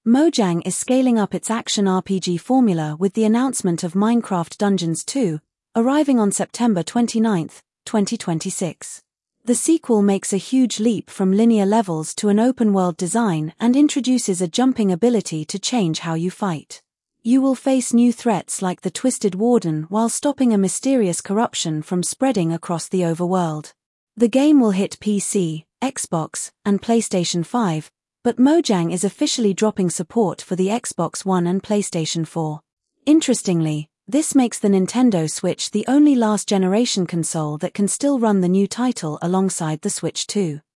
Mojang is scaling up its action RPG formula with the announcement of Minecraft Dungeons 2, arriving on September 29, 2026. The sequel makes a huge leap from linear levels to an open-world design and introduces a jumping ability to change how you fight. You will face new threats like the Twisted Warden while stopping a mysterious corruption from spreading across the overworld. The game will hit PC, Xbox, and PlayStation 5, but Mojang is officially dropping support for the Xbox One and PlayStation 4. Interestingly, this makes the Nintendo Switch the only last-generation console that can still run the new title alongside the Switch 2.